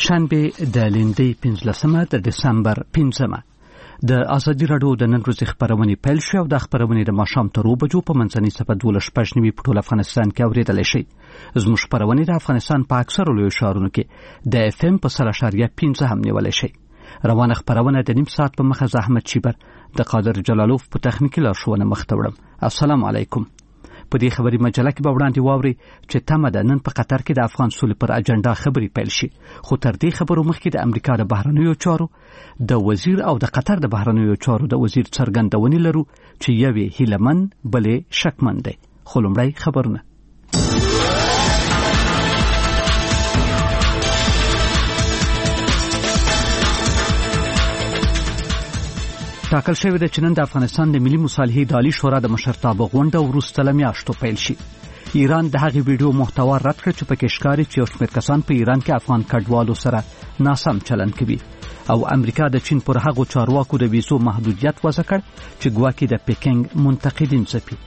شنبه د لیندۍ 15 د دسمبر 15 د ازادي راډیو د نن ورځې خبرونه پیل شو او د خبرونه د ماښام تر 2 بجو په منځنۍ صفه 12:15 په ټول افغانستان کې اوریدل شي. زموږ خبرونه د افغانستان په اکثر لوی ښارونو کې د اف ام په 0.15 هم نیول شي. روانه خبرونه د نیم ساعت په مخه زحمت شیبر د قادر جلالوف په تخنیکی لارښوونه مخ ته وړم. السلام علیکم. په دې خبري مجله کې به وړاندې واوري چې تمه ده نن په قطر کې د افغان سولې پر اجنډا خبري پیل شي. خو تر دې خبرو مخکې د امریکا د بهرنیو چارو د وزیر او د قطر د بهرنیو چارو د وزیر څرګندونې لرو چې یوې هیلمن بلې شکمن دی. خو لومړی خبرونه. ټاکل شوی دی چې نن د افغانستان د ملي مصالحې اداري شورا د مشرتابه غونډه وروسته له میاشتو پیل شي. ایران د هغې ویډیو محتوا رد کړ چې پکې ښکاري چې یو شمېر کسان په ایران کې افغان کډوالو سره ناسم چلند کوي. او امریکا د چین پر هغو چارواکو د ویزو محدودیت وضع کړ چې ګواکې د پیکنګ منتقدین ځپي.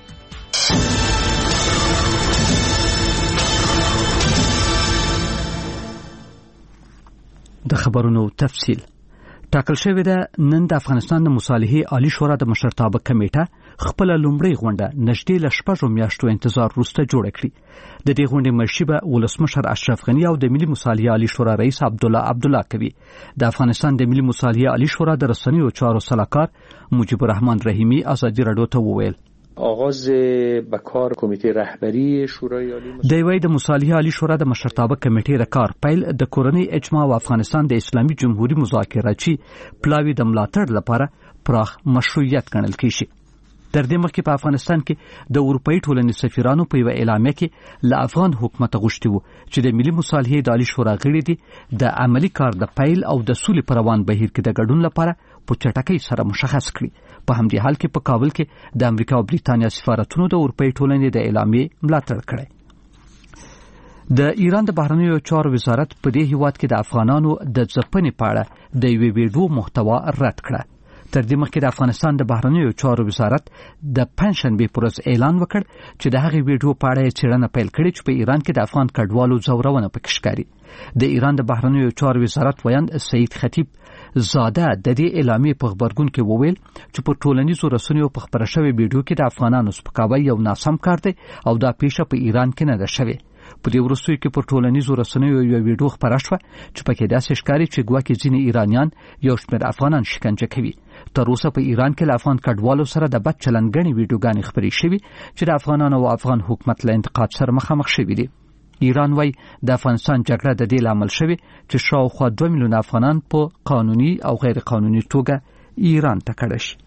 د خبرونو تفصیل. ټاکل شوی ده نن د افغانستان د مصالحې عالی شورا د مشرتابه کمیټه خپل لومړی غونډه نږدې له 6 میاشتو انتظار وروسته جوړه کړې. د دې غونډې مشري به ولسمشر اشرف غنی او د ملي مصالحې عالی شورا رئیس عبدالله کوي. د افغانستان د ملي مصالحې عالی شورا د رسنیو چارو سلاکار مجيب الرحمن رحیمی ازادي راډیو ته وویل آغاز به کار کمیته رهبری شورای عالی د وی د مصالحه عالی شورا د مشرتابه کمیټې د کار پیل د کورنۍ اجماع او افغانستان د اسلامي جمهوریت مذاکراتي پلاوی د ملاتړ لپاره پراخ مشروعیت ګڼل کیږي. تر دې مخکې په افغانستان کې د اروپאי ټولنې سفیرانو په یو اعلامیه کې له افغان حکومت غوښتي وو چې د ملي مصالحې د عالی شورا غړي دي د عملی کار د پیل او د سولې پر روان بهیر کې د ګډون لپاره په چټکۍ سره مشخص کړي. په همدې حال کې په کابل کې د امریکا او بریتانیا سفارتونو د اروپאי ټولنې د اعلامیې ملاتړ کړی. د ایران د بهرنیو چارو وزارت په دې هیواد کې د افغانانو د ځپنې په اړه د یوې ویډیو محتوا رد کړه. تر دې مخکې د افغانستان د بهرنیو چارو وزارت د پنځشنبه پر ورځ اعلان وکړ چې د هغې ویډیو په اړه څېړنه پیل کړې چې په ایران کې د افغان کډوالو ځورونه پکې ښکاري. د ایران د بهرنیو چارو وزارت ویاند سید خطیب زاده د دې اعلامیې په خبرګون کې وویل چې په ټولنیزو رسنیو په خبره شوې ویډیو کې د افغانانو سپکاوی یو ناسم کار دی او دا پیښه په ایران کې نه ده شوې. په دې وروستیو کې په ټولنیزو رسنیو یو ویډیو خبره شوه چې پکې داسې ښکاري چې ګواکې ځینې ایرانیان یو شمېر افغانان شکنجه کوي. تر اوسه په ایران کې له افغان کډوالو سره د بد چلند ګڼې ویډیوګانې خپرې شوي چې د افغانانو او افغان حکومت له انتقاد سره مخامخ شوي دي. ایران وايي د افغانستان جګړه د دې لامل شوی چې شاوخوا 2 میلیون افغانان په قانوني او غیر قانوني توګه ایران ته کډه شي.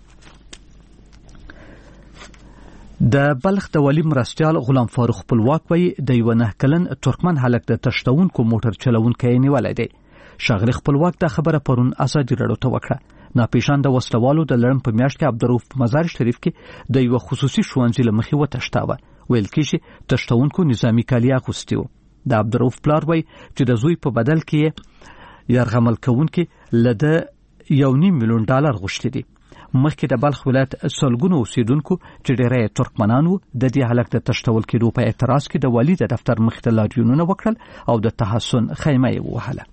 د بلخ د ولی مرستیال غلام فاروق خپلواک وایي د یو 9 کلن ترکمن هلک د تشتونکو موټر چلونکی نیولای دی. شاغلی خپلواک دا خبره پرون ازادي راډیو ته وکړه. ناپېژانده وسلوالو د لړم په میاشت کې عبدالرؤف په مزار شریف کې د یو خصوصي ښوونځي له مخې وتښتاوه. ویل کېږي تشتونکو نظامی کالي اغوستي وو. د عبدالرؤف پلار وایي چې د زوی په بدل کې یرغمل کوونکي له د $1.5 میلیون غوښتي دي. مخکې د بلخ ولایت سلګونو اوسیدونکو چې ډېری ترکمنان وو د دې هلک د تشتول کېدو په اعتراض کې د والي د دفتر مخې ته لاریونونه وکړل او د تحسن خیمه یې ووهله.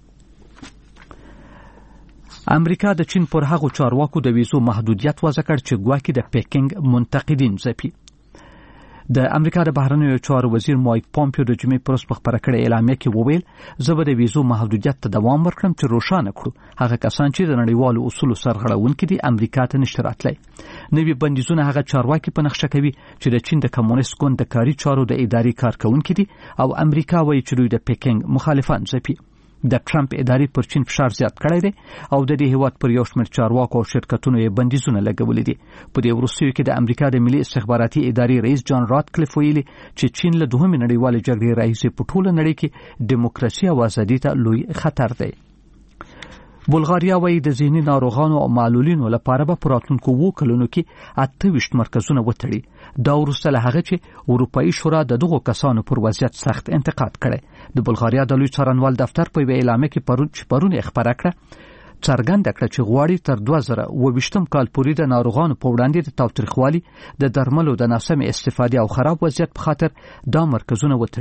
امریکا د چین پر هغو چارواکو د ویزو محدودیت وضع کړ چې ګواکې د پیکنګ منتقدین ځپي. د امریکا د بهرنیو چارو وزیر مایک پومپیو د جمعې پر ورځ په خبره کړې اعلامیه کې وویل زه به د ویزو محدودیت ته دوام ورکړم چې روښانه کړو هغه کسان چې د نړیوالو اصولو سرغړونکي دي امریکا ته نشي راتلی. نوي بندیزونه هغه چارواکي په نقشه کوي چې د چین د کمونیست ګوند د کاري چارو د اداري کارکونکي دي او امریکا وایي چې دوی د پیکنګ مخالفان ځپي. د ټرمپ اداري پر چین فشار زیات کړی دی او د دې هیواد پر یو شمېر چارواکو او شرکتونو یې بندیزونه لګولي دي. په دې وروستیو کې د امریکا د ملي استخباراتي ادارې رئیس جان راتکلیف ویلي چې چین له دوهمې نړیوالې جګړې راهیسې په ټوله نړۍ کې ډیموکراسي او ازادي ته لوی خطر دی. بلغاریا وایي د ذهني ناروغانو او معلولینو لپاره به په راتلونکو 2 کلونو کې 28 مرکزونه وتړي. دا وروسته له هغه چې اروپאי شورا د دغو کسانو پر وضعیت سخت انتقاد کړي. د بلغاریا د لوی څارنوال دفتر په یوه اعلامیه کې پرون خبره کړه څرګنده کړه چې غواړي تر 2022 کال پورې د ناروغانو په وړاندې د تاوتریخوالي د درملو د ناسمې استفادې او خراب وضعیت په خاطر دا مرکزونه وتړي.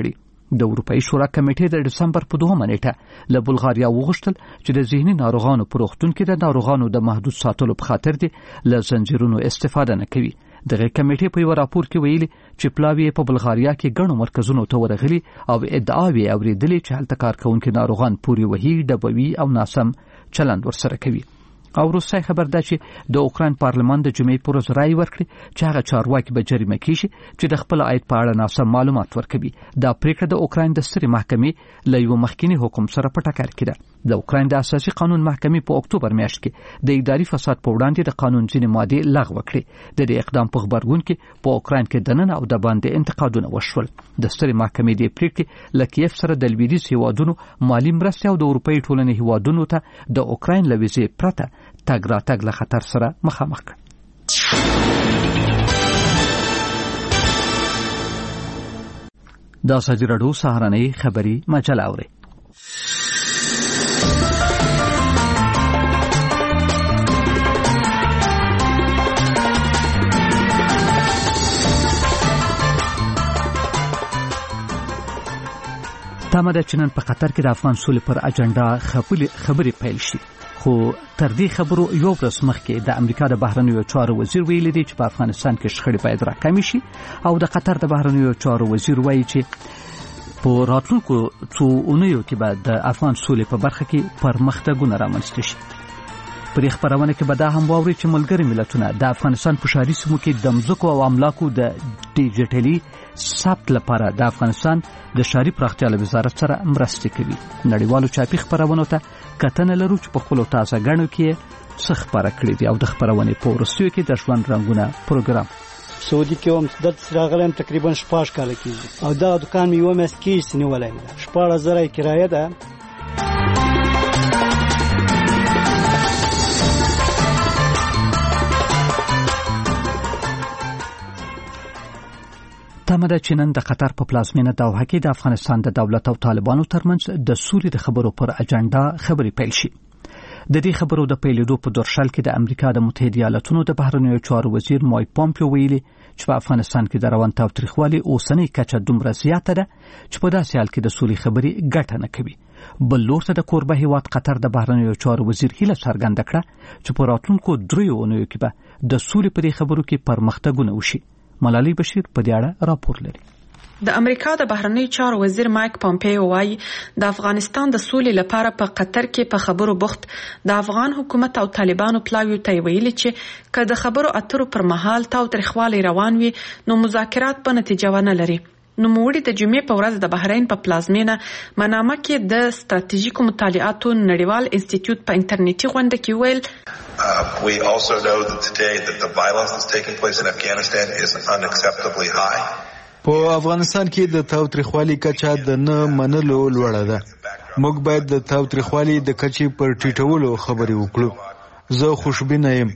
د اروپאי شورا کمیټې د دسمبر په 2 نیټه له بلغاریا وغوښتل چې د ذهني ناروغانو په روغتون کې د ناروغانو د محدود ساتلو په خاطر دي له زنجیرونو استفاده نه کوي. دغه کمیټې په یو راپور کې ویلي چې پلاوی په بلغاریا کې ګڼو مرکزونو ته ورغلي او ادعاوي اوریدلې چې هلته کارکونکو ناروغان پوري وهي ډبوي او ناسم چلند ورسره کوي. او روسي خبر ده چې د اوکران پارلمان د جمعې پر ورځ رائے ورکړي چې هغه چارواکي به جریمه کیږي چې د خپل عاید په اړه ناسم معلومات ورکوي. دا پریکړه د اوکران د سترې محکمې له یو مخکنی حکم سره په ټکر کې ده. د اوکران د اساسي قانون محکمې په اکتوبر میاشت کې د اداري فساد په وړاندې د قانون ځینې مادې لغوه کړې. د دې اقدام په خبرګون کې په اوکران کې د نن او د باندې انتقادونه وشول. د سترې محکمې د پریکړې له کیف سره د لویدیځ هیوادونو مالی مرستې او د اروپאי ټولنې هیوادونو ته د اوکران له ویزې پرته تګ راتګ له خطر سره مخامخ کړ. دا ازادي راډیو سهارنۍ خبری مجله اوري. تمه ده چې نن په قطر کې د افغان سولې پر اجنډا خبرې پیل شي. خو تر دې خبرو یو ورځ مخکې د امریکا د بهرنیو چارو وزیر ویلي دی چې په افغانستان کې شخړې باید راکمې شي او د قطر د بهرنیو چارو وزیر وایي چې په راتلونکو څو اونیو کې به د افغان سولې په برخه کې پرمختګونه رامنځته شي. په دې خبرونه کې به دا هم واوري چې ملګري ملتونه د افغانستان په ښاري سیمو کې د مځکو او املاکو د ډیجیټلي ثبت لپاره د افغانستان د ښاري پراختیا له وزارت سره مرسته کوي. نړیوالو چاپي خبرونو ته کتنه لرو چې په خپل تازه غنو کې څه خبره کړې دي او د خبرونې په ورستیو کې د ژوند رنگونه پروګرام سعودي کې هم د راغلم تقریبا 6 کال کېږي او دا دکان مې و مې سکیس نیولای 16000 کرایه ده. تمه ده چې نن د قطر په پلازمینه دوحه کې د افغانستان د دولت او طالبانو ترمنځ د سولې د خبرو پر اجنډا خبرې پیل شي. د دې خبرو د پیلېدو په درشل کې د امریکا د متحده ایالاتونو د بهرنیو چارو وزیر مایک پامپیو ویلي چې په افغانستان کې د روان تاوتریخوالي اوسنۍ کچه دومره زیاته ده چې په داسې حال کې د سولې خبرې ګټه نه کوي. بل لور ته د کوربه هیواد قطر د بهرنیو چارو وزیر هیله څرګنده کړه چې په راتلونکو 3 اونیو کې به د سولې په دې خبرو کې پرمختګونه وشي. ملالۍ بشیر په دې اړه راپور لري. د امریکا د بهرنیو چارو وزیر مایک پامپیو وايي د افغانستان د سولې لپاره په قطر کې په خبرو بوخت د افغان حکومت او طالبانو پلاوی ته ویلي چې که د خبرو اترو پر مهال تاوتریخوالی روان وي نو مذاکرات په نتیجه ونه لري. نو موړي د جمعې په ورځ د بحرین په پلازمینه منامه کې د ستراتیژیکو مطالعاتو نړیوال انسټیټیوټ په انټرنیټي غونډه کې ویل We also know that today that the violence that's taking place in Afghanistan is unacceptably high. په افغانستان کې د تاوتریخوالي کچه د نه منلو لوړه ده. موږ باید د تاوتریخوالي د کچې پر ټیټولو خبرې وکړو. زه خوشبینه یم.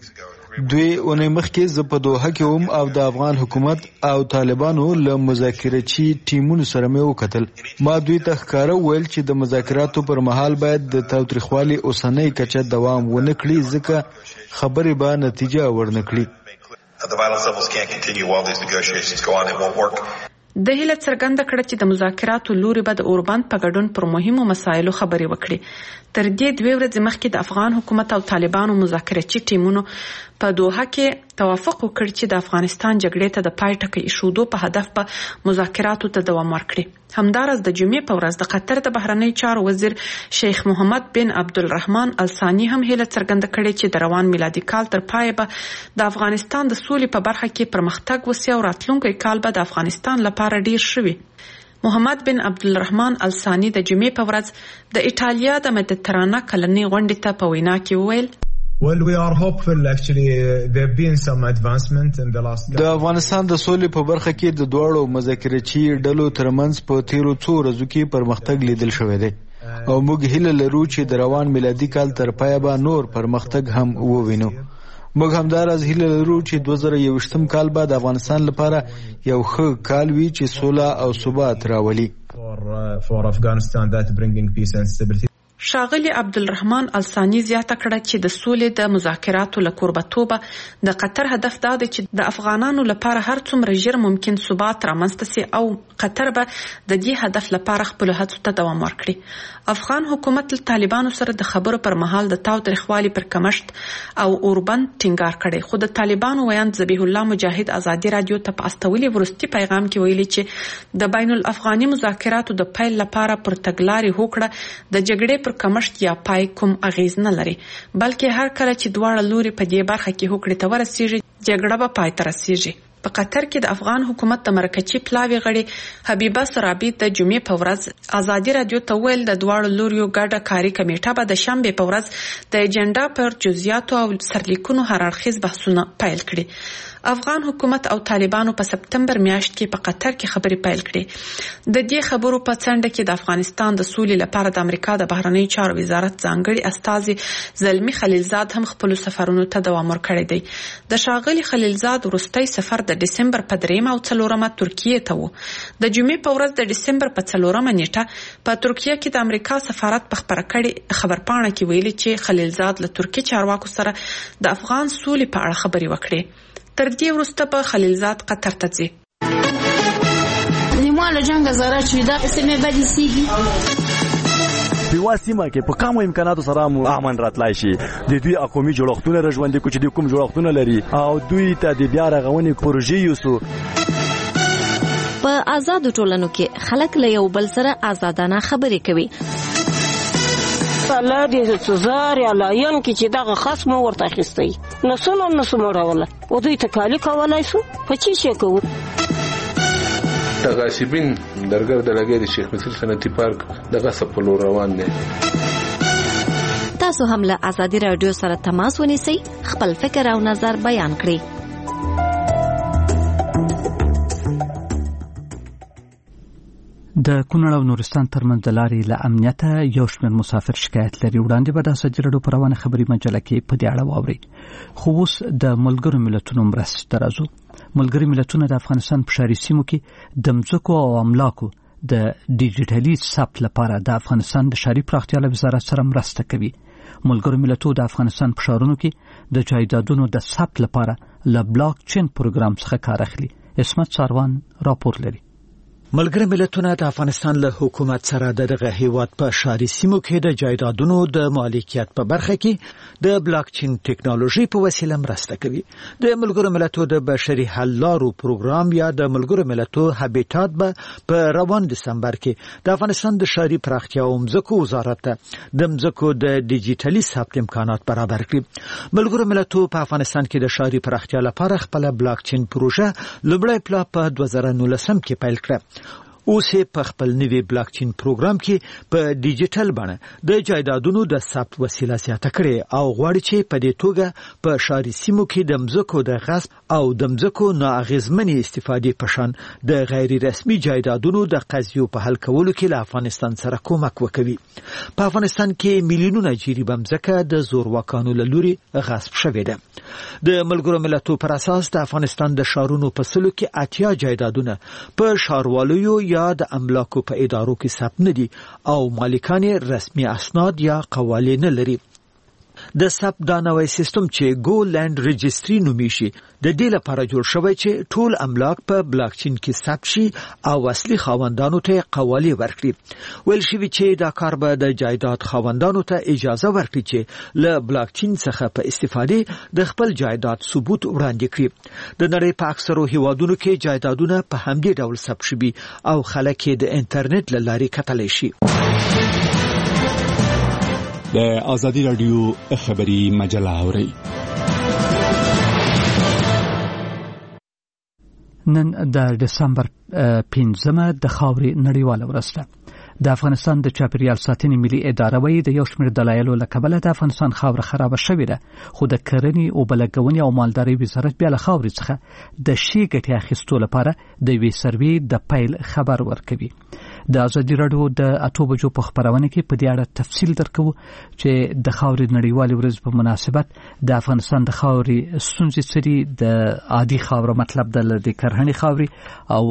2 اونۍ مخکې زه په دوحه کې وم او د افغان حکومت او طالبانو له مذاکراتي ټیمونو سره مې وکتل. ما دوی ته ښکاره ویل چې د مذاکراتو پر مهال باید د تاوتریخوالي اوسنۍ کچه دوام ونه کړي ځکه خبرې به نتیجه ورنه کړي. The violence levels can't continue while these negotiations go on. It won't work. د هیله څرګنده کړه چې د مذاکراتو لوري به د اوربند په ګډون پر مهمو مسایلو خبرې وکړي. تر دې 2 ورځې مخکې د افغان حکومت او طالبانو مذاکراتي ټیمونو په دوحه کې توافق وکړ چې د افغانستان جګړې ته د پای ټکی ایښودو په هدف په مذاکراتو ته دوام ورکړي. همدارس د جمعې په ورځ د قطر د بهرنیو چارو وزیر شیخ محمد بن عبدالرحمن الثانی هم هیله څرګنده کړې چې د روان میلادي کال تر پای به د افغانستان د سولې په برخه کې پرمختګ وسي او راتلونکي کال به د افغانستان لپاره ډیر شوي. محمد بن عبدالرحمن الثانی د جمعې په ورځ د ایټالیا د مدیترانه کلنۍ غونډې ته په وینا کې وویل Well, we are hopeful actually there have been some advancement in the last د افغانستان د سولې په برخه کې د دوړو مذاکراتي ډلو ترمنځ په تیرو 2 ورځو کې پرمختګ لیدل شوی دی او موږ هیله لرو چې د روان میلادي کال تر پایه به نور پرمختګ هم ووینو. موږ همدارس هیله لرو چې 2021 کال بعد افغانستان لپاره یو ښه کال وي چې سوله او ثبات راولي. For Afghanistan that bringing peace and stability. ښاغلي عبدالرحمن الثاني زیاته کړه چې د سولې د مذاکراتو له کوربتوبه د قطر هدف دا دی چې د افغانانو لپاره هر څومره ژر ممکن ثبات رامنځته سي او قطر به د دې هدف لپاره خپل هڅو ته دوام ورکړي. افغان حکومت له طالبانو سره د خبرو پر مهال د تاوتریخوالي پر کمښت او اوربند ټینګار کړي، خو د طالبانو ویاند ذبیح الله مجاهد ازادي رادیو ته په استولي ورستي پیغام کې ویلي چې د بین الافغاني مذاکراتو د پیل لپاره پر تګلارې هوکړه د جګړې کمښت یا پای کوم اغیز نه لري، بلکې هر کله چې دواړه لوري په دې برخه کې هوکړې ته ورسیږي جګړه به پای ته رسیږي. په قطر کې د افغان حکومت د مرکزي پلاوي غړي حبیبه سرابي د جمعې په ورځ ازادي رادیو ته ویل د دواړو لوریو ګډه کاري کمیټه به د شنبه په ورځ د ایجنډا پر جزئیاتو او سرلیکونو هر اړخیز بحثونه پیل کړي. افغان حکومت او طالبانو په سپتمبر میاشت کې په قطر کې خبرې پیل کړې. د دې خبرو په څنډه کې د افغانستان د سولې لپاره د امریکا د بهرنیو چارو وزارت ځانګړي استازي زلمی خلیلزاد هم خپل سفرونو ته دوام ورکړی دی. د ښاغلي خلیلزاد وروستی سفر د ډسمبر په 3 او 4 ترکیه ته و. د جمعې په ورځ د ډسمبر په 4 نیټه په ترکیه کې د امریکا سفارت په خبرپاڼه کې ویلي چې خلیلزاد له ترکی چارواکو سره د افغان سولې په اړه خبرې وکړې. تر دې وروسته په خلیلزاد قطر ته ځي. نیمه له جنگ زره چې دا اسمه بدی سیږي په واسطه کې په کوم امکاناتو سره امن راتلای شي. د دوی اقومي جوړښتونه رژوندې کوچ د کوم جوړښتونه لري او دوی ته د بیا رغونې پروژې یوسو. په آزاد ټولنو کې خلک له یو بل سره آزادانه خبرې کوي. الله دې سزار یا لاین کې چې دغه خصم ورته اخیستی نسو مړوله او دوی تکالی کولای سو په چی شي کوو. تغاسبین درګر د لګي د شیخ مصر صنعتي پارک دغه سپلو روان دي. تاسو هم له ازادي رادیو سره تماس ونیسئ، خپل فکر او نظر بیان کړئ. د کونړ او نورستان ترمنځ د لارې له امنیته یو شمېر مسافر شکایت لري. وړاندې به د ازادي رادیو په روانه خبري مجله کې په دې اړه واورئ. خو اوس د ملګرو ملتونو مرستې ته راځو. ملګري ملتونه د افغانستان په ښاري سیمو کې د مځکو او املاکو د ډیجیټلي ثبت لپاره د افغانستان د ښاري پراختیا له وزارت سره مرسته کوي. ملګرو ملتونو د افغانستان په ښارونو کې د جایدادونو د ثبت لپاره له بلاک چین پروګرام څخه کار اخلي. اسمت ساروان راپور لري. ملګری ملتونه د افغانستان له حکومت سره دغه هیواد په ښاري سیمو کې د جایدادونو د مالکیت په برخه کې د بلاک چین ټیکنالوژي په وسیله مرسته کوي. د ملګرو ملتونو د بشري حل لارو پروګرام یا د ملګرو ملتونو هابیټات به په روان دسمبر کې د افغانستان د ښاري پراختیا او مځکو وزارت ته د مځکو د ډیجیټلي ثبت امکانات برابر کړي. ملګرو ملتونو په افغانستان کې د ښاري پراختیا لپاره خپل بلاک چین پروژه لومړی پلا په 2019 کې پیل کړه. اوس په خپل نوي بلاک چین پروګرام کې په ډیجیټل بڼه د جایدادونو د ثبت وسیله زیاته کړي او غواړي چې په دې توګه په ښاري سیمو کې د مځکو د غصب او د مځکو نااغېزمنې استفادې په شان د غیر رسمي جایدادونو د قضیو په حل کولو کې له افغانستان سره کومک وکوي. په افغانستان کې میلیونونه جریبه مځکه د زورواکانو له لوري غصب شوې ده. د ملګرو ملتونو پر اساس د افغانستان د ښارونو په سلو کې 80 جایدادونه په ښارواليو یا د املاکو په ادارو کې ثبت نه دي او مالکان رسمي اسناد یا قوالې نه لري. د ثبت دا نوی سیستم چې گو لند رجستری نومیږي د دې لپاره جوړ شوی چې ټول املاک په بلاک چین کې ثبت شي او اصلي خاوندانو ته قوالې ورکړي. ویل شوی چې دا کار به د جایداد خاوندانو ته اجازه ورکړي چې له بلاک چین څخه په استفادې د خپل جایداد ثبوت وړاندې کړي. د نړۍ په اکثرو هیوادونو کې جایدادونه په همدې ډول ثبت شوي او خلک د انټرنیټ له لارې کتلی شي. د ازادي رادیو خبري مجله اوري. نن د دسمبر 15مه د خاوري نړیواله ورځ ده. د افغانستان د چاپیریال ساتنې ملي اداره وایي د یو شمېر دلایلو له کبله د افغانستان خاوره خرابه شوې ده، خو د کرنې او بلګونې او مالدارۍ وزارت بیا له خاورې څخه د شي ګټې اخیستو لپاره د یوې سروې د پیل خبر ورکوي. د ازادي رادیو د 8 بجو په خبرونه کې په دې اړه تفصیل درکو چې د خاورې نړیوالې ورځ په مناسبت د افغانستان د خاورې ستونزې سری د عادي خاور مطلب د کرهڼې خاورې او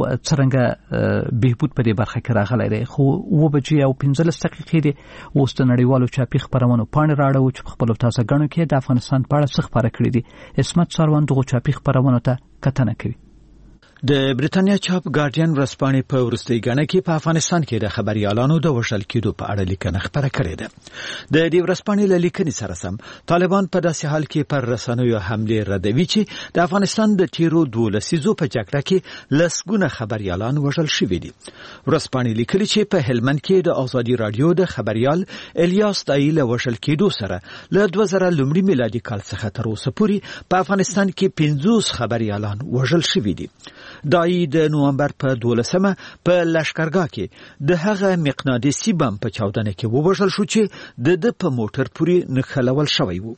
څنګه بهبود په دې برخه کې راغلی دی. خو و بجې او 15 دقیقې دي اوس د نړیوالو چاپی خبرونو پاڼې راړو چې خپل تازه غنو کې د افغانستان په اړه څه خبره کړې دي. اسمت ساروان دغه چاپی خبرونو ته کتنه کوي. د بریتانیا چاپ ګارډین ورځپاڼې په وروستۍ غاڼه کې په افغانستان کې د خبريالانو د وژل کېدو په اړه لیکنه خبره کړې ده. د دې ورځپاڼې له لیکنې سره سم طالبان په داسې حال کې پر رسنیو حمله ردوي چې د افغانستان د تیرو 12 لسیزو په جګړه کې لسګونه خبريالان وژل شوي دي. ورځپاڼې لیکلي چې په هلمند کې د ازادي رادیو د خبريال الیاس دایل وژل کېدو سره له 2000 لومړي میلادي کال څخه تر اوسه پورې په افغانستان کې 50 خبريالان وژل شوي دي. دای د نومبر په 12مه په لشکرګاه کې د هغه مقناطیسي بم په چاودنه کې ووژل شو چې د په موټر پورې نښلول شوی وو.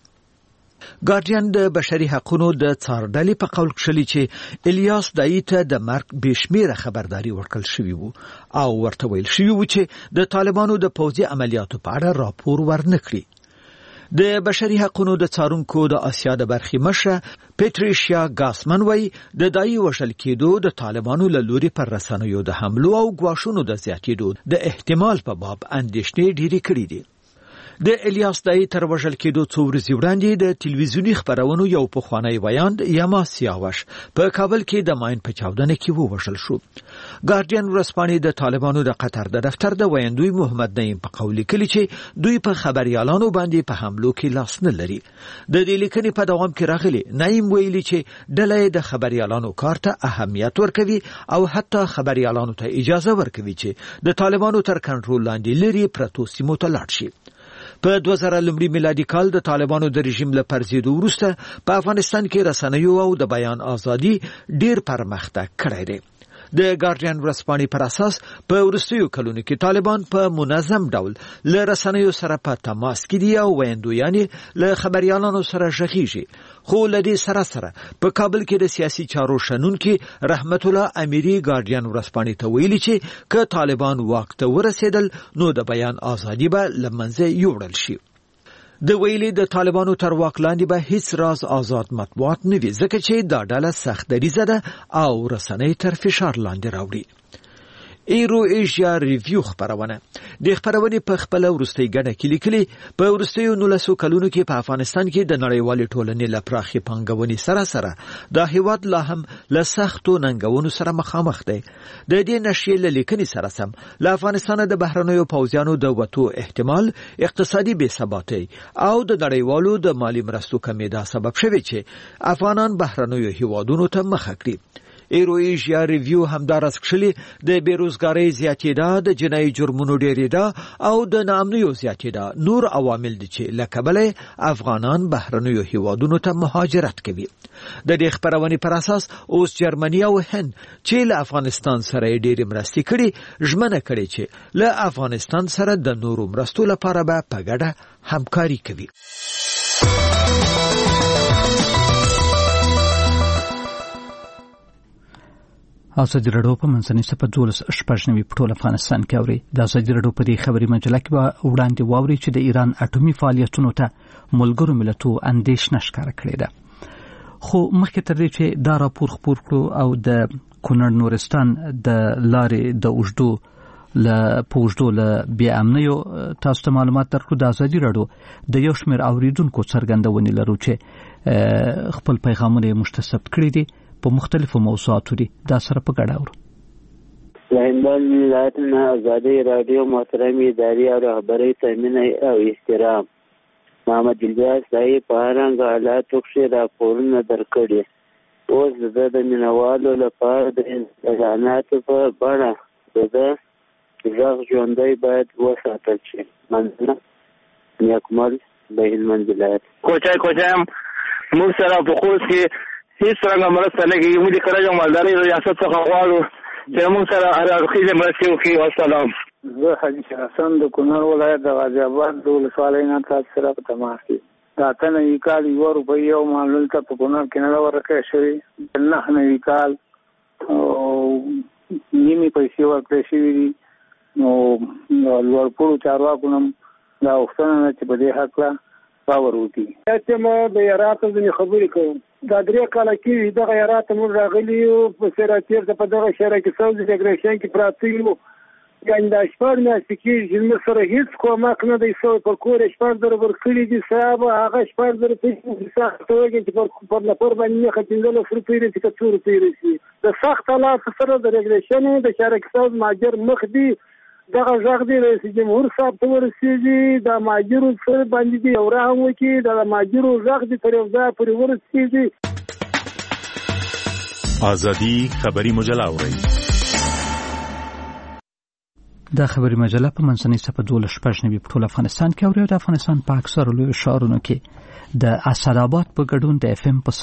ګارډین د بشري حقوقو د څارډلې په قول کړي چې الیاس دای ته د مرګ بشمیره خبرداري ورکړل شوی وو او ورته ویل شوی وو چې د طالبانو د پوځي عملیاتو په اړه راپور ورنکړي. د بشري حقوقو د څارونکو د آسیا د برخې مشره پیټریشیا ګاسمن وای د دای وژل کېدو د طالبانو له لوري پر رسنیو د حملو او غواښونو د زیاتېدو د احتمال په باب اندېښنې ډېرې کړې دي. د الیاس دای تر وژل کېدو څو ورځې وړاندې د ټلویزیوني خبرونو یو پخوانی ویاند یما سیاوش په کابل کې د ماین په چاودنه کې ووژل شو. ګارډین ورځپاڼې د طالبانو د قطر د دفتر د ویاندوی محمد نعیم په قول لیکلي چې دوی په خبريالانو باندې په حملو کې لاس نه لري. د دې لیکنې په دوام کې راغلي نعیم ویلي چې ډله د خبريالانو کار ته اهمیت ورکوي او حتی خبريالانو ته اجازه ورکوي چې د طالبانو تر کنټرول لاندې لري پرتو سیمو ته لاړ شي. په 2000 لومړي میلادي کال د طالبانو د رژیم له پرځېدو وروسته په افغانستان کې رسنیو او د بیان ازادي ډېر پرمختګ کړی دی. د ګارډین ورځپاڼې پر اساس په وروستیو کلونو کې طالبان په منظم ډول له رسنیو سره په تماس کې دي او ویندویانې له خبريالانو سره ژغېږي. خو له دې سره سره په کابل کې د سیاسي چارو شنونکي رحمت الله امیری ګارډین ورځپاڼې ته ویلي چې که طالبان واک ته ورسېدل نو د بیان ازادي به له منځه یوړل شي. د ویلي د طالبانو تر واک لاندې به هیڅ راز آزاد مطبوعات نه وي ځکه چې دا ډله سخت دریځه ده او رسنۍ تر فشار لاندې راوړي. ایرو ایشیا ریویو خبرونه د خبرونې په خپل ورستۍ غړي کې لیکلي په ورستیو 19 کلونو کې په افغانستان کې د نړیوالې ټولنې لپاره پنګونې سره سره د هیواد لا هم له سختو ننګونو سره مخامخ دی. د دې نشې له لیکنې سره سم له افغانستان د بهرنیو پوځیانو د وټو احتمال اقتصادي بې ثباتۍ او د نړیوالو د مالی مرستو کمیدا سبب شوی چې افغانان بهرنیو هیوادونو ته مخه کړي. ایرو ایشیا ریویو همدارس کښلي د بیروزګارۍ زیاتېدا د جنایي جرمونو ډېرېدا او د ناامنیو زیاتېدا نور عوامل دي چې له کبله افغانان بهرنیو هیوادونو ته مهاجرت کوي. د دې خبرونې پر اساس اوس جرمني او هند چې له افغانستان سره ډېرې مرستې کړي ژمنه کړي چې له افغانستان سره د نورو مرستو لپاره به په ګډه همکاري کوي. ازادي رادیو په منځنۍ صفه 12 په ټول افغانستان کې اوري. د ازادي رادیو په دې خبري مجله کې به وړاندې واوري چې د ایران اټومي فعالیتونو ته ملګرو ملتو اندېښنه ښکاره کړې ده. خو مخکې تر دې چې دا راپور خپور کړو او د کونړ نورستان د لارې د اوږدو له بې امنیو تاسو ته معلومات درکړو. د ازادي رادیو د یو شمېر اوریدونکو څرګندونې لرو چې خپل پیغامونه یې مشتسب کړي دي په مختلفو موضوعاتو دي. دا سره په ګډه اورو. هندوال ولایتنا ازادي رادیو محترم اداري او رهبري تامین او احترام محمد الجاز صاحب په هرنګ حالاتو کې راپورونه درکړي. اوس د مینوالو لپاره د اعلاناتو په بڼه د ژغ ژوندی باید وساتل شي. مننه. نیکمل د هلمند ولایت کوچایم موږ سره په خوست کې هیڅ څنګه مرسته نه کوي. موږ د کرجو مالدارۍ ریاست څخه غواړو چې موږ سره هرڅه مرسته وکړي. والسلام. زه حاجي حسن د کونړ ولایت د غازي آباد د ولسوالۍ نه تاسو سره په تماس یم. دا ته نه کال یو روپۍ او معلول ته په کونړ کې نه ورکړی شوی. نه کال او نیمې پیسې ورکړې شوي دي نو لوړپوړو چارواکو هم دا غوښتنه ده چې په دې هکله باور وکړي. چې ما د یاراتو ځینې خبرې کوم. دا 3 کاله کې دغه یارات موږ راغلي یو په سراتیر ته په دغه شهر کې ساوز ډیګریشن کې پراته یو. یعنې دا شپږ میاشتې کېږي موږ سره هېڅ کومک نه دی سوی. پر کور 1000 ورکړي دي صاحب، هغه 1000 پیسې سخته وږي چې پر نفر باندې مخه 15 روپۍ دي چې 2 روپۍ رسي. د سخت حالات سره د ریګریشن د شهر کې ساوز ماجر مخ دی. دغه ځغ دی رئیس جمهور صاحب ته ورسېږي، د ماجرو سره باندې دی او رحم وکړي، د ماجرو ځغ دی تر یو ځای پورې ورسېږي. ازادي خبري مجله اورئ. د خبري مجله په منځنۍ صفحه 12 په ټول افغانستان کې او د افغانستان په اکثر لوی ښارونو کې د اسداباد په ګډون د FM په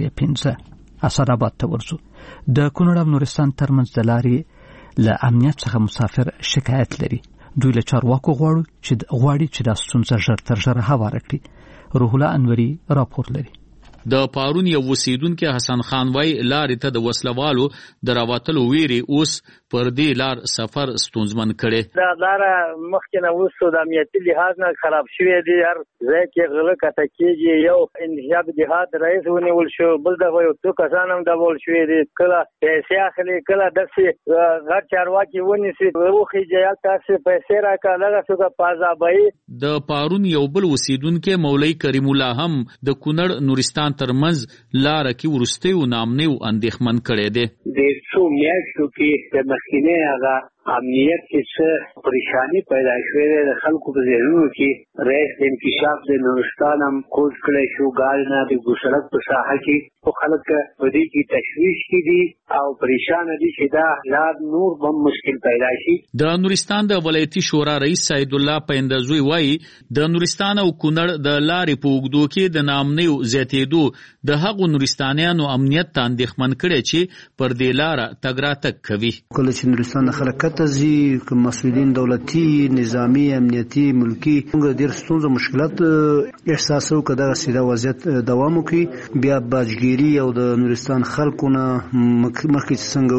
0.5 اسداباد ته ورځو. د کونړ او نورستان ترمنځ د لارې له امنیت څخه مسافر شکایت لري. دوی له چارواکو غواړي چې د ستونزه ژر تر ژره هواره کړي. روح الله انوري راپور لري. د پارون یو اوسیدونکو حسن خان وای لارې ته د وسلوالو د راوتلو ویري اوس پر دې لار سفر ستونزمن کړي. دا لار مخکې نه وسو د امنیتي لحاظ نه خراب شوې دي. هر ځای کې غله کته کېږي. یو انتخاب جهاد رئیس ونیول شو، بل دغه یو څو کسان هم ډول شوې دي. کله پیسې اخلي، کله داسې غټ چارواکي ونیسي وروخي جیال تاسو پیسې راکړه لږه څوک پازابای. د پارون یو بل اوسیدونکو مولوی کریم الله هم د کونړ نورستان ترمنځ لار کې ورستیو نامنیو اندېښمن کړي دي. د څو میاشتو کې د مخکینه هغه امنیت کې څه پریشانی پیدا شوې ده. د خلکو په ذهنونو کې رئیس د انکشاف د نورستان هم کوز کړی شو، ګارنه د ګوسړک په ساحه کې خو خلک په دې کې تشویش کې دي او پریشان دي چې دا لار نور بم مشکل پیدا شي. د نورستان د ولایتي شورا رئیس سید الله پیندزوی وایي د نورستان او کونړ د لارې په اوږدو کې د نامنیو زیاتېدو د هغو نورستانیانو امنیت ته اندېښمن کړي چې پر دې لاره تګ راتګ کوي. کله چې نورستان خلک تزي کوم مسؤلین دولتي نظامی امنیتي ملکی موږ ډیر ستونزې مشکلات احساسو کده سیده وضعیت دوام کوي. بیا باجګيري او د نورستان خلکونه مخکې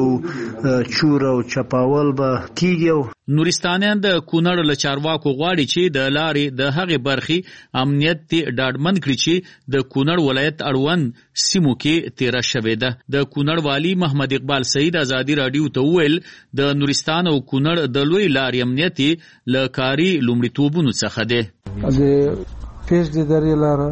څنګه چور او چپاول به کیږي. نورستانیان د کونړ له چارواکو غواړي چې د لارې د هغې برخې امنیت ته ډاډمن کړي چې د کونړ ولایت اړوند سیمو کې تیره شوې ده. د کونړ والی محمد اقبال سعید ازادي رادیو ته وویل د نورستان او کونړ د لوی لارې امنیت له کاري لومړیتوبونو څخه دی. د پیش د درې لاره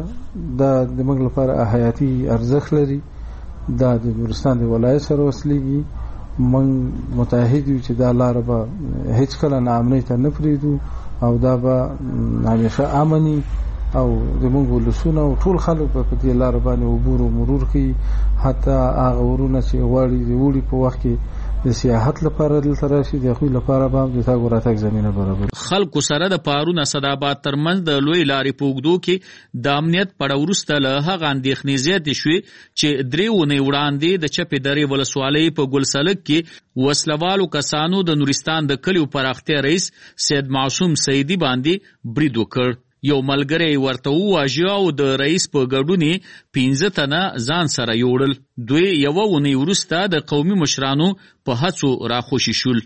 د موږ لپاره حیاتي ارزښت لري. دا د نورستان د ولایت سره وصلېږي. من متعهد یو چې دا لار به هیڅ کله ناامنۍ ته نه پرېږدو او دا به همیشه امني او زموږ ولسونه او ټول خلک په دې لار باندې عبور او مرور کوي. حتی هغه ورونه چې غواړي د وړي په وخت کې د سیاحت لپاره دلته راشي د خو لپاره به د تاګ راتګ زمينه برابر. خلکو سره د پارون اسداباد ترمنځ د لوی لارې په اوږدو کې د امنیت پړه وروسته له هغه اندېښنې زیاتې شوې چې 3 ونې وړاندې د چپې درې ولسوالۍ په ګلسلک کې وسلوالو کسانو د نورستان د کلیو پراختیا رئیس سید معصوم سیدی باندې برید وکړ. یو ملګری ورته وواژه او د رئیس په ګډون 15 تنه ځان سره یوړل. دوی یو ونې وروسته د قومي مشرانو په هڅو راخوشي شول.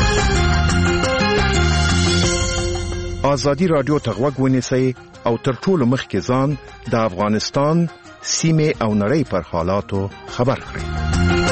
ازادي رادیو ته غوږ ونیسئ او تر ټولو مخکې ځان د افغانستان سیمې او نړۍ پر حالاتو خبر کړئ.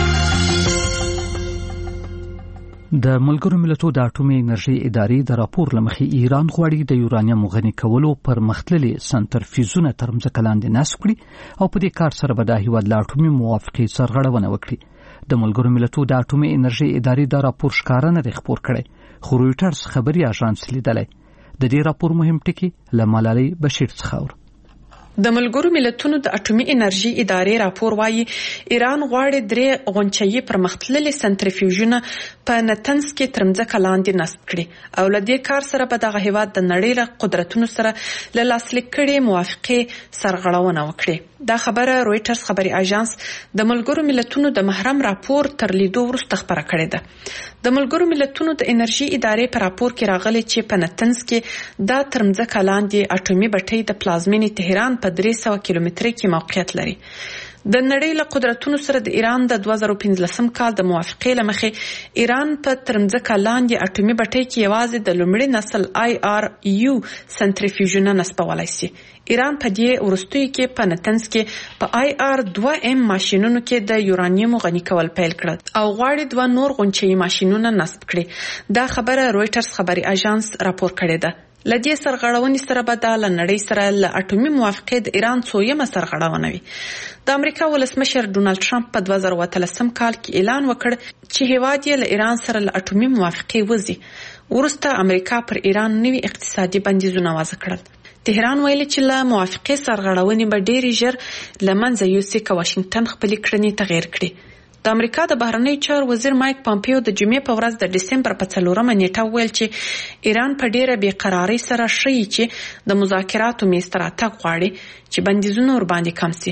د ملګرو ملتونو د اټومي انرژي ادارې د راپور لمخې ایران غواړي د یورانیم غني کولو پر مختللي سنترفیوزونه تر ځمکه لاندې نصب کړي او په دې کار سره به د هیواد له اټومي موافقې سرغړونه وکړي. د ملګرو ملتونو د اټومي انرژي ادارې دا راپور ښکاره نه دی خپور کړی، خو رویټرز خبري اژانس لیدلی. د دې راپور مهم ټکی له ملالۍ بشیر څخه اورو. د ملګرو ملتونو د اټومي انرژي ادارې راپور وايي ایران غواړي 3 غونچې پرمختللي سنتریفیوژونه په نتنز کې تر ځمکه لاندې نصب کړي او له دې کار سره به دغه هیواد د نړۍ له قدرتونو سره له لاسلیک کړي موافقې سرغړونه وکړي. دا خبره رویټرز خبري اژانس د ملګرو ملتونو د محرم راپور تر لیدو وروسته خبره کړې ده. د ملګرو ملتونو د انرژي ادارې په راپور کې راغلي چې په نتنز کې دا تر ځمکه لاندې اټومي بټۍ د پلازمینې تهران په 300 کیلومترۍ کې موقعیت لري. د نړۍ له قدرتونو سره د ایران د 2015 کال د موافقې لمخې ایران په ترمځکه لاندې اټومي بټۍ کې یوازې د لومړي نسل IRU سنټریفیوژونه نصبولای شي. ایران په دې وروستیو کې په نتنز کې په IR2M ماشینونو کې د یورانیم غني کول پیل کړل او غواړي 2 نور غونچې ماشینونه نصب کړي. دا خبره رويټرز خبري اژانس راپور کړی ده. لدې سرغړونې سره به د نړۍ سره له اټومي موافقې د ایران څویمه سرغړونه وي. د امریکا ولسمشر ډونالد ټرمپ په 2013 کال کې اعلان وکړ چې هیواد یې له ایران سره له اټومي موافقې وځي. وروسته امریکا پر ایران نوي اقتصادي بندیزونه وضع کړل. تهران ویلي چې له موافقې سرغړونې به ډېر ژر له منځه یوسي که واشنگټن خپلې کړنې تغیر کړي. د امریکا د بهرنی چارو وزیر مایک پامپیو د جمعې په ورځ د ډسمبر په 4 نیټه ویل چې ایران په ډیره بیقراری سره شي چې د مذاکراتو میز ته راتګ غواړي چې بندیزونه ور باندې کم سي.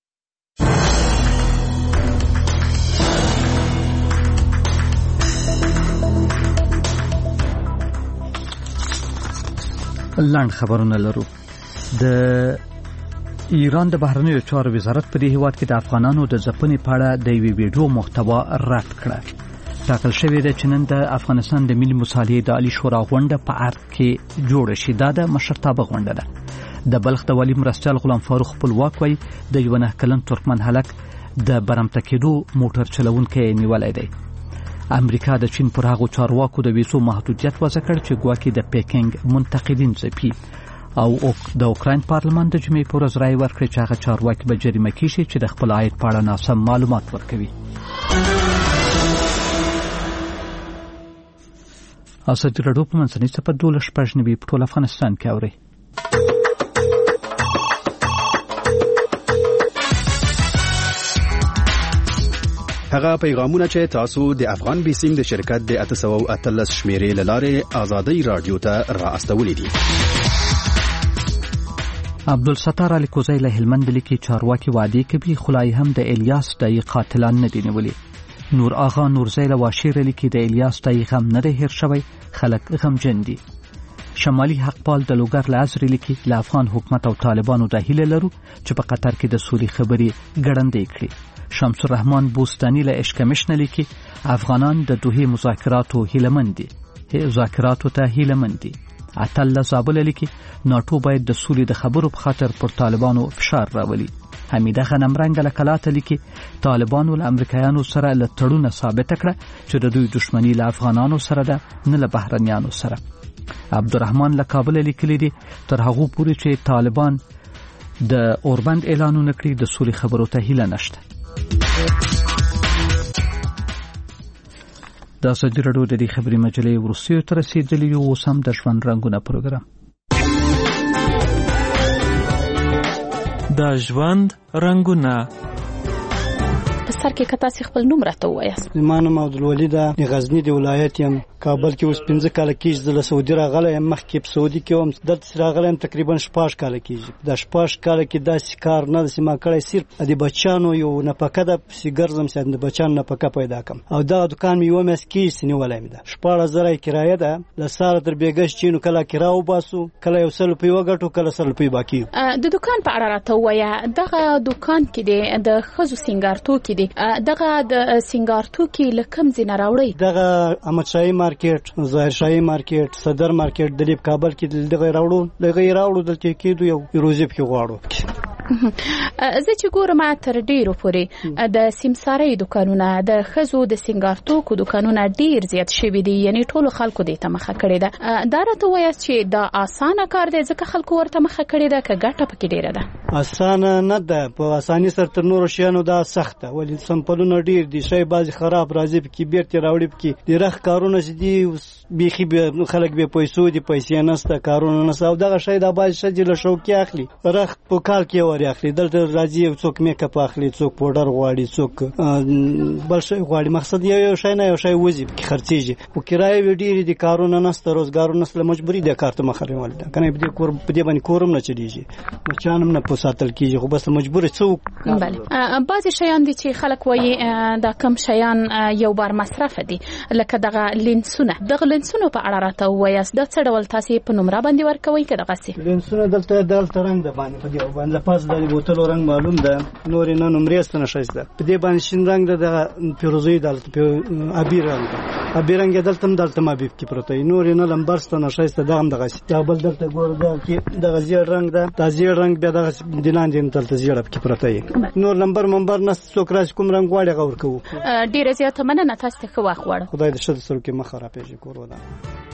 لاند خبرونه لرو. د ایران د بهرنیو چارو وزارت په دې هیواد کې د افغانانو د ځپنې په اړه د یوې ویډیو محتوا رد کړه. ټاکل شوې ده چې نن د افغانستان د ملي مصالحې د عالی شورا غونډه په ارګ کې جوړه شي. دا د مشرتابه غونډه ده. د بلخ د والی مرستیال غلام فاروق خپلواک وایي د 19 کلن ترکمن هلک د برمته کېدو موټر چلونکی نیولای دی. امریکا د چین پر هغو چارواکو د ویزو محدودیت وضع کړ چې ګواکې د پیکنګ منتقدین ځپي او د اوکراین پارلمان د جمعې په ورځ رائے ورکړ چې هغه چارواکي به جریمه کیږي چې د خپل عاید په اړه ناسم معلومات ورکوي. ازادي راډیو په منځنۍ صفحه 12 په ټول افغانستان کې اوري. هغه پیغامونه چې تاسو د افغان بیسیم د شرکت د 813 شمیرې لاره آزادي رادیو ته را استولې دي. عبدالستار علي کوزی له هلمند لیکي چارواکي وعده کوي خلای هم د الیاس د قاتلان نه دی نیولي. نور آغا نورزی له واشیر لیکي د الیاس د غم نه دی هیر شوی خلک غمجن دي. شمالي حقپال د لوګر لازري لیکي له افغان حکومت او طالبانو د هیله لرو چې په قطر کې د سولې خبري ګړندې کړي. شمس الرحمن بوستانی له اشکمش نه لیکي افغانان د دوه مذاکراتو هیلمن دي. مذاکراتو ته هیلمن دي. عطله زابل لیکي ناتو باید د سولې د خبرو په خاطر پر طالبانو فشار راولي. حمیده غنمرنګ له کلاته لیکي طالبانو له امریکایانو سره له تړونه ثابت کړه چې د دوی دښمنی له افغانانو سره ده نه له بهرنیانو سره. عبدالرحمن له کابل لیکلي دي تر هغه پورې چې طالبان د اوربند اعلانونه کړي د سولې خبرو ته هیله نشته. د ازادي راډیو د دې خبري مجلې ورسیو تر رسیدلی یو سم د ژوند رنگونه پروګرام. د ژوند رنگونه سر کې کتا سي خپل نوم راته وایاست. زما نوم عبدالولي ده، د غزنی د ولایت یم. کابل کې اوس 15 کال کېږي د سعودي راغلی یم. مخکې په سعودي کې هم دلته راغلی یم تقریبا 14 کال کېږي. دا 14 کال کې داسې کار نه داسې ما کړی، صرف د بچیانو یو نفقه ده پسې ګرځم چې د بچیانو نفقه پیدا کړم او دغه دوکان مې یوه میاشت کېږي نیولی مې ده. 14,000 کرایه ده. له سهاره تر بېګش چې نو کله کرایه وباسو، کله 100 روپۍ وګټو، کله 100 روپۍ باقي. د دوکان په اړه راته ووایه. دغه دوکان کې دی د ښځو سینګار توکي دي. دغه د سینګار توکي له کوم ځای نه راوړئ؟ دغه احمدشاهي مارکیټ، ظاهرشاهي مارکیټ، صدر مارکیټ د کابل کې دغه راوړو دلته کېدو یو روزي پکې غواړو. زه چې ګورم تر ډیرو پورې د سیمسارۍ دکانونه، د ښځو د سینګار توکو دکانونه ډیر زیات شوي دي، یعنی ټولو خلکو دې ته مخه کړې ده. دا راته وایاست چې دا اسانه کار دی ځکه خلکو ورته مخه کړې ده که ګټه پکې ډیره ده؟ اسانه نه ده، په اساني سره تر نورو شیانو دا سخت ده، ولې سمپلونه ډیر دي، شی بعضې خراب راځي پکې بیرته راوړي پکې د رخ کارونه چې دي بیخي خلک بې پیسو دي، پیسې نشته، کارونه نشته او دغه شی دا بعضې ښځې له شوقي اخلي، رخ په کال کې اخلي، دلته راځي یو څوک میک اپ اخلي، څوک پوډر غواړي، څوک بل شی غواړي. مقصد یو شی نه یو شی وځي پکې خرڅېږي. خو کرایې وي ډېرې دي، کارونه نشته، روزګارونه نشته، مجبوري ده کار ته مخه نیول ده. که نه په دې باندې کور هم نه چلېږي، بچیان هم نه په ساتل کېږي، خو بس مجبور څه وکړو. بله، بعضې شیان دي چې خلک وایي دا کم شیان یو بار مصرفه دي، لکه دغه لینسونه. دغه لینسونو په اړه راته ووایاست. دا څه ډول تاسې په نمره باندې ورکوئ که دغسې؟ لینسونه دلته رنګ ده باندې په دې باندې له پاسه تاسو د بوتل رنگ معلوم ده نور نه نمرې ستنه شایسته په دې باندې شین رنگ د پیروزي د ابي رنگ ابي رنگ دلته مابي کې پروت دی نور نه لمبر ستنه شایسته د هم دغه بل دلته ګور دا کې د غزیر رنگ ده د زیړ رنگ بیا د دلان دین دلته زیړ کې پروت دی نور لمبر نه څوک کوم رنگ واړی غور کوو ډیره زیاته مننه تاسو ته خو واخ وړ خدای دې شته سره کې مخ را پیژې کورو ده